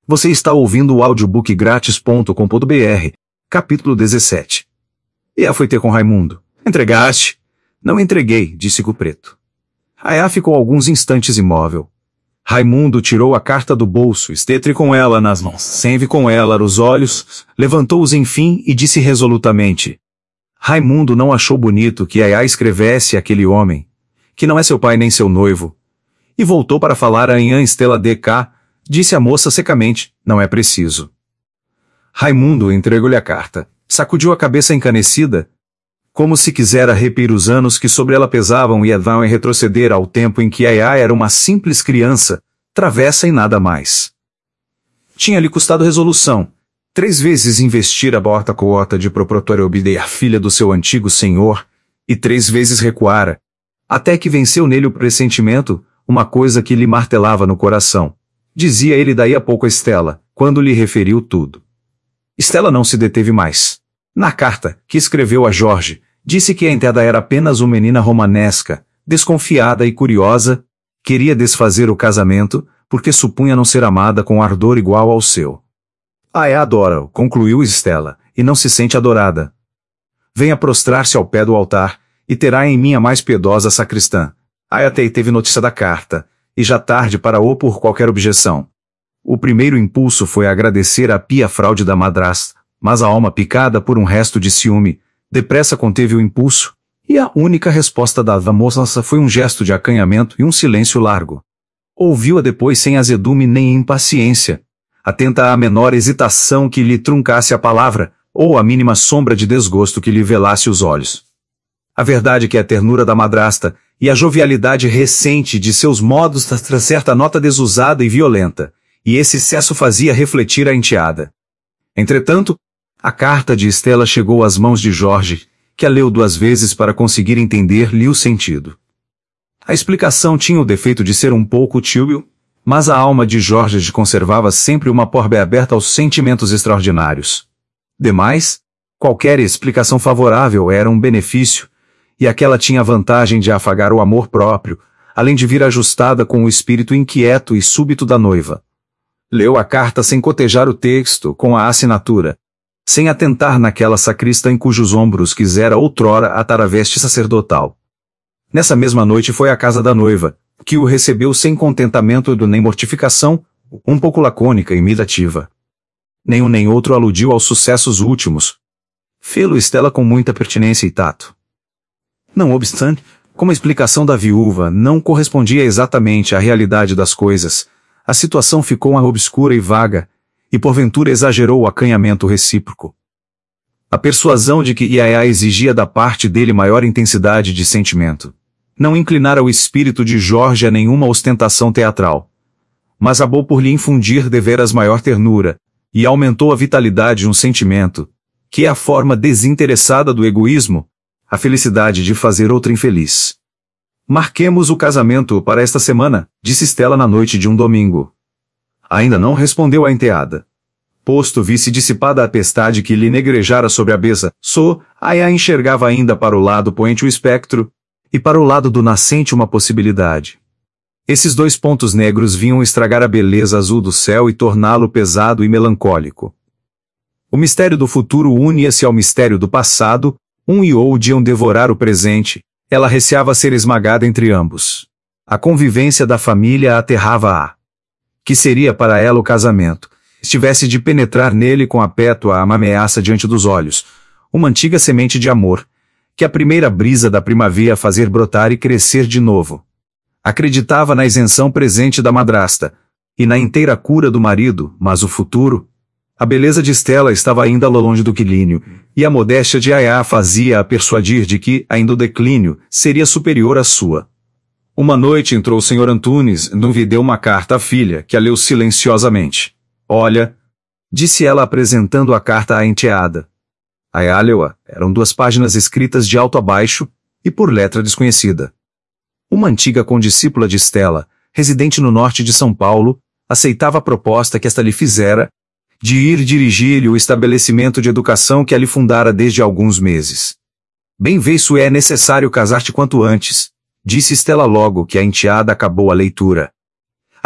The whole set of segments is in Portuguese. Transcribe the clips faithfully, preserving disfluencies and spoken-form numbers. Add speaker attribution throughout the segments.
Speaker 1: Você está ouvindo o audiobook grátis ponto com ponto br, capítulo dezessete. E a foi ter com Raimundo. Entregaste? Não entreguei, disse o preto. Ayá ficou alguns instantes imóvel. Raimundo tirou a carta do bolso, esteve com ela nas mãos, sem com ela os olhos, levantou-os enfim e disse resolutamente. Raimundo não achou bonito que Ayá escrevesse aquele homem, que não é seu pai nem seu noivo. E voltou para falar a Anhã Estela de Cá, disse a moça secamente, não é preciso. Raimundo entregou-lhe a carta, sacudiu a cabeça encanecida, como se quisera repetir os anos que sobre ela pesavam e adavam em retroceder ao tempo em que Ayá era uma simples criança, travessa e nada mais. Tinha-lhe custado resolução, três vezes investir a borta coota de proprietário obter a filha do seu antigo senhor, e três vezes recuara, até que venceu nele o pressentimento, uma coisa que lhe martelava no coração. Dizia ele daí a pouco a Estela, quando lhe referiu tudo. Estela não se deteve mais. Na carta, que escreveu a Jorge, disse que a enteada era apenas uma menina romanesca, desconfiada e curiosa, queria desfazer o casamento, porque supunha não ser amada com ardor igual ao seu. Ayá adora-o, concluiu Estela, e não se sente adorada. Venha prostrar-se ao pé do altar, e terá em mim a mais piedosa sacristã. Ayá teve notícia da carta, e já tarde para opor qualquer objeção. O primeiro impulso foi agradecer a pia fraude da madrasta, mas a alma picada por um resto de ciúme, depressa conteve o impulso, e a única resposta da moça foi um gesto de acanhamento e um silêncio largo. Ouviu-a depois sem azedume nem impaciência, atenta à menor hesitação que lhe truncasse a palavra, ou à mínima sombra de desgosto que lhe velasse os olhos. A verdade é que a ternura da madrasta e a jovialidade recente de seus modos traz certa nota desusada e violenta, e esse excesso fazia refletir a enteada. Entretanto, a carta de Estela chegou às mãos de Jorge, que a leu duas vezes para conseguir entender-lhe o sentido. A explicação tinha o defeito de ser um pouco tíbil, mas a alma de Jorge conservava sempre uma porta aberta aos sentimentos extraordinários. Demais, qualquer explicação favorável era um benefício, e aquela tinha a vantagem de afagar o amor próprio, além de vir ajustada com o espírito inquieto e súbito da noiva. Leu a carta sem cotejar o texto, com a assinatura, sem atentar naquela sacrista em cujos ombros quisera outrora atar a veste sacerdotal. Nessa mesma noite foi à casa da noiva, que o recebeu sem contentamento nem mortificação, um pouco lacônica e imitativa. Nem um nem outro aludiu aos sucessos últimos. Fê-lo Estela com muita pertinência e tato. Não obstante, como a explicação da viúva não correspondia exatamente à realidade das coisas, a situação ficou obscura e vaga, e porventura exagerou o acanhamento recíproco. A persuasão de que Ayá exigia da parte dele maior intensidade de sentimento não inclinara o espírito de Jorge a nenhuma ostentação teatral, mas acabou por lhe infundir deveras maior ternura, e aumentou a vitalidade de um sentimento, que é a forma desinteressada do egoísmo, a felicidade de fazer outra infeliz. Marquemos o casamento para esta semana, disse Estela na noite de um domingo. Ainda não respondeu a enteada. Posto visse dissipada a tempestade que lhe negrejara sobre a beza, so, Ayá enxergava ainda para o lado poente o espectro, e para o lado do nascente uma possibilidade. Esses dois pontos negros vinham estragar a beleza azul do céu e torná-lo pesado e melancólico. O mistério do futuro unia-se ao mistério do passado, um e outro iam devorar o presente, ela receava ser esmagada entre ambos. A convivência da família a aterrava-a. Que seria para ela o casamento, estivesse de penetrar nele com a pétua uma ameaça diante dos olhos, uma antiga semente de amor, que a primeira brisa da primavera fazer brotar e crescer de novo. Acreditava na isenção presente da madrasta, e na inteira cura do marido, mas o futuro... A beleza de Estela estava ainda longe do declínio, e a modéstia de Ayá fazia-a persuadir de que, ainda o declínio, seria superior à sua. Uma noite entrou o senhor Antunes, e deu uma carta à filha, que a leu silenciosamente. Olha, disse ela apresentando a carta à enteada. Ayá leu-a, eram duas páginas escritas de alto a baixo, e por letra desconhecida. Uma antiga condiscípula de Estela, residente no norte de São Paulo, aceitava a proposta que esta lhe fizera, de ir dirigir-lhe o estabelecimento de educação que ali fundara desde alguns meses. Bem vê-se é necessário casar-te quanto antes, disse Estela logo que a enteada acabou a leitura.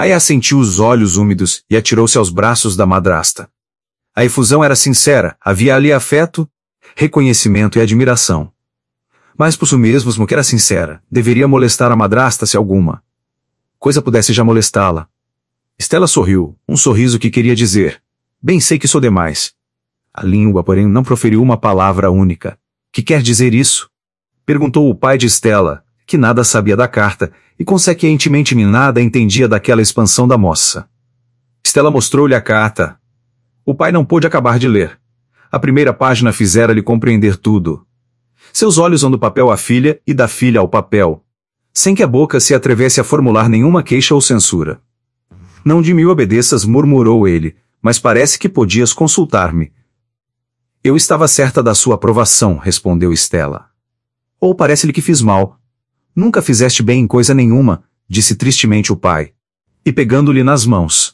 Speaker 1: Aya sentiu os olhos úmidos e atirou-se aos braços da madrasta. A efusão era sincera, havia ali afeto, reconhecimento e admiração. Mas por isso mesmo que era sincera, deveria molestar a madrasta se alguma coisa pudesse já molestá-la. Stella sorriu, um sorriso que queria dizer: bem sei que sou demais. A língua, porém, não proferiu uma palavra única. Que quer dizer isso? Perguntou o pai de Stella, que nada sabia da carta, e consequentemente nada entendia daquela expansão da moça. Stella mostrou-lhe a carta. O pai não pôde acabar de ler. A primeira página fizera-lhe compreender tudo. Seus olhos vão do papel à filha e da filha ao papel, sem que a boca se atrevesse a formular nenhuma queixa ou censura. Não de mim obedeças, murmurou ele, mas parece que podias consultar-me. Eu estava certa da sua aprovação, respondeu Stella. Ou parece-lhe que fiz mal. Nunca fizeste bem em coisa nenhuma, disse tristemente o pai. E pegando-lhe nas mãos.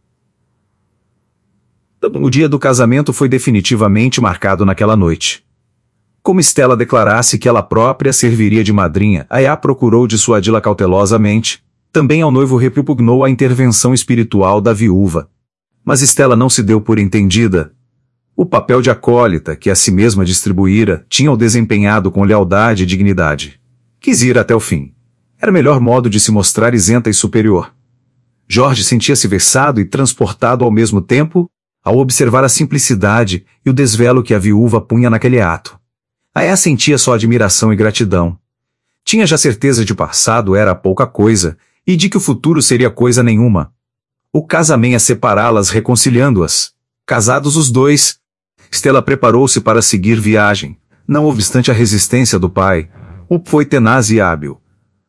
Speaker 1: O dia do casamento foi definitivamente marcado naquela noite. Como Stella declarasse que ela própria serviria de madrinha, Aya procurou dissuadi-la cautelosamente. Também ao noivo repugnou a intervenção espiritual da viúva. Mas Stella não se deu por entendida. O papel de acólita, que a si mesma distribuíra, tinha-o desempenhado com lealdade e dignidade. Quis ir até o fim. Era o melhor modo de se mostrar isenta e superior. Jorge sentia-se versado e transportado ao mesmo tempo, ao observar a simplicidade e o desvelo que a viúva punha naquele ato. Aya sentia só admiração e gratidão. Tinha já certeza de que o passado era pouca coisa, e de que o futuro seria coisa nenhuma. O casamento a separá-las reconciliando-as. Casados os dois, Stella preparou-se para seguir viagem, não obstante a resistência do pai. O foi tenaz e hábil.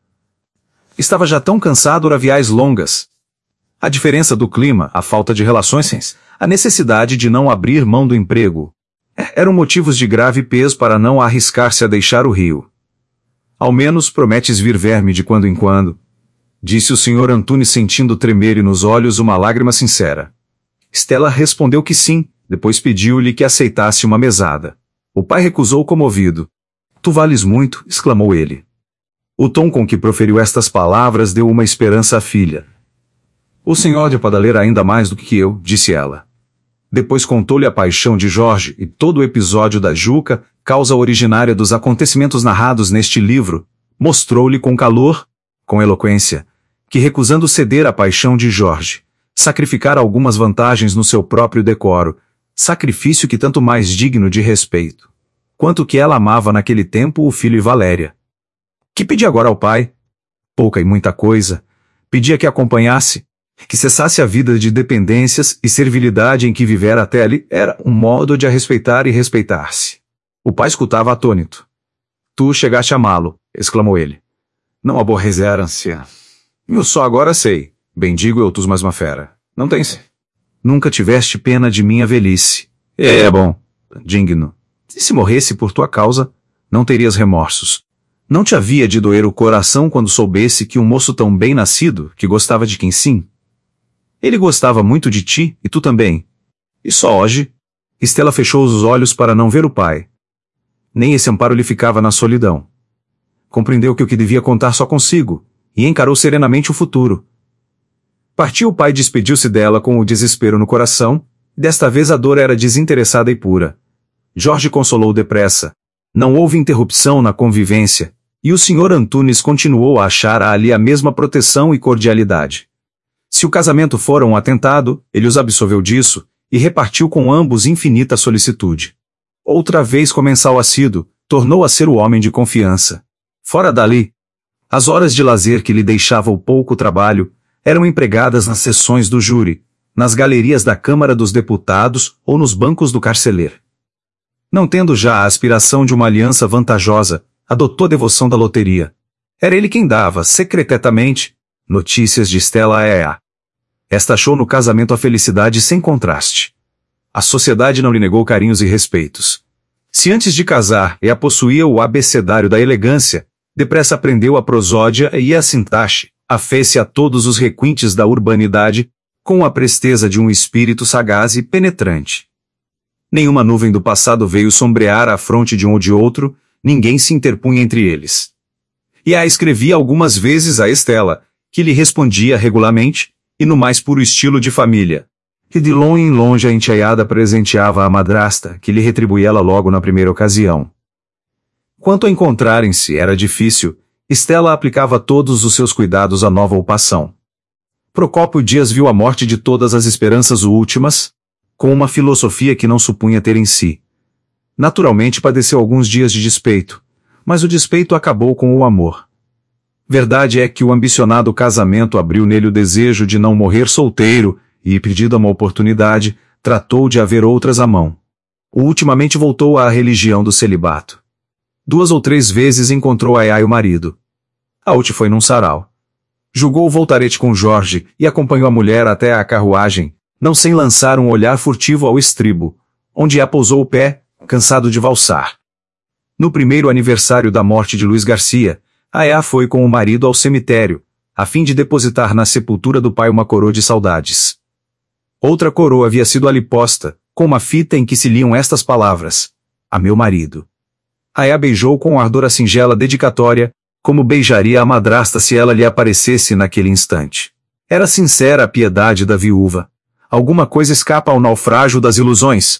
Speaker 1: Estava já tão cansado de viagens longas. A diferença do clima, a falta de relações, a necessidade de não abrir mão do emprego, eram motivos de grave peso para não arriscar-se a deixar o rio. Ao menos prometes vir ver-me de quando em quando, disse o senhor Antunes sentindo tremer nos olhos uma lágrima sincera. Stella respondeu que sim, depois pediu-lhe que aceitasse uma mesada. O pai recusou comovido. Tu vales muito, exclamou ele. O tom com que proferiu estas palavras deu uma esperança à filha. O senhor pode ler ainda mais do que eu, disse ela. Depois contou-lhe a paixão de Jorge e todo o episódio da Juca, causa originária dos acontecimentos narrados neste livro, mostrou-lhe com calor, com eloquência, que recusando ceder à paixão de Jorge, sacrificar algumas vantagens no seu próprio decoro, sacrifício que tanto mais digno de respeito, quanto que ela amava naquele tempo o filho e Valéria. Que pedia agora ao pai? Pouca e muita coisa. Pedia que acompanhasse, que cessasse a vida de dependências e servilidade em que vivera até ali, era um modo de a respeitar e respeitar-se. O pai escutava atônito. Tu chegaste a amá-lo, exclamou ele. Não aborreceram-se. Eu só agora sei, bendigo eu tus mais uma fera. Não tens? Nunca tiveste pena de minha velhice. É bom, digno. E se morresse por tua causa, não terias remorsos. Não te havia de doer o coração quando soubesse que um moço tão bem nascido, que gostava de quem sim? Ele gostava muito de ti, e tu também. E só hoje? Stella fechou os olhos para não ver o pai. Nem esse amparo lhe ficava na solidão. Compreendeu que o que devia contar só consigo, e encarou serenamente o futuro. Partiu o pai e despediu-se dela com o desespero no coração, e desta vez a dor era desinteressada e pura. Jorge consolou depressa. Não houve interrupção na convivência, e o senhor Antunes continuou a achar ali a mesma proteção e cordialidade. Se o casamento fora um atentado, ele os absolveu disso, e repartiu com ambos infinita solicitude. Outra vez comensal assíduo, tornou a ser o homem de confiança. Fora dali, as horas de lazer que lhe deixavam pouco trabalho, eram empregadas nas sessões do júri, nas galerias da Câmara dos Deputados ou nos bancos do carceler. Não tendo já a aspiração de uma aliança vantajosa, adotou a devoção da loteria. Era ele quem dava, secretamente, notícias de Stella a Aya. Esta achou no casamento a felicidade sem contraste. A sociedade não lhe negou carinhos e respeitos. Se antes de casar Aya possuía o abecedário da elegância, depressa aprendeu a prosódia e a sintaxe, afez-se a todos os requintes da urbanidade, com a presteza de um espírito sagaz e penetrante. Nenhuma nuvem do passado veio sombrear a fronte de um ou de outro, ninguém se interpunha entre eles. E a escrevia algumas vezes a Stella, que lhe respondia regularmente, e no mais puro estilo de família. E de longe em longe a enteada presenteava a madrasta, que lhe retribuía ela logo na primeira ocasião. Quanto a encontrarem-se era difícil, Estela aplicava todos os seus cuidados à nova ocupação. Procópio Dias viu a morte de todas as esperanças últimas, com uma filosofia que não supunha ter em si. Naturalmente padeceu alguns dias de despeito, mas o despeito acabou com o amor. Verdade é que o ambicionado casamento abriu nele o desejo de não morrer solteiro, e, pedida uma oportunidade, tratou de haver outras à mão. Ultimamente voltou à religião do celibato. Duas ou três vezes encontrou Ayá e o marido. A última foi num sarau. Julgou o voltarete com Jorge e acompanhou a mulher até a carruagem, não sem lançar um olhar furtivo ao estribo, onde a pousou o pé, cansado de valsar. No primeiro aniversário da morte de Luiz Garcia, Ayá foi com o marido ao cemitério, a fim de depositar na sepultura do pai uma coroa de saudades. Outra coroa havia sido ali posta, com uma fita em que se liam estas palavras: a meu marido. Ayá beijou com ardor a singela dedicatória, como beijaria a madrasta se ela lhe aparecesse naquele instante. Era sincera a piedade da viúva. Alguma coisa escapa ao naufrágio das ilusões.